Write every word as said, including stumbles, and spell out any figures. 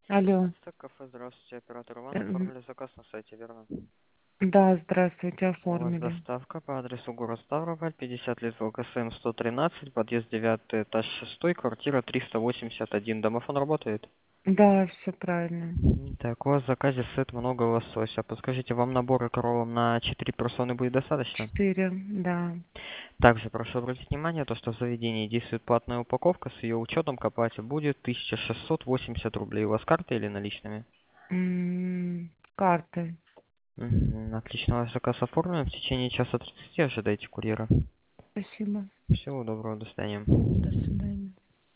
Алло. Так, кафе, здравствуйте, оператор Иван, М, оформили заказ на сайте, верно? Да, здравствуйте, У вас оформили. доставка по адресу город Ставрополь, пятьдесят лет ВКСМ сто тринадцать, подъезд девятый, этаж шестой, квартира триста восемьдесят один. Домофон работает? Да, все правильно. М, Так, у вас в заказе сет много лосося. Подскажите, вам набора коровам на четыре персоны будет достаточно? Четыре, да. Также прошу обратить внимание, то, что в заведении действует платная упаковка, с ее учетом к оплате будет тысяча шестьсот восемьдесят рублей. У вас карта или наличными? М, Карты. Мгм. Отлично, ваш заказ оформлен. В течение часа тридцати ожидайте курьера. Спасибо. Всего доброго, до свидания. До свидания.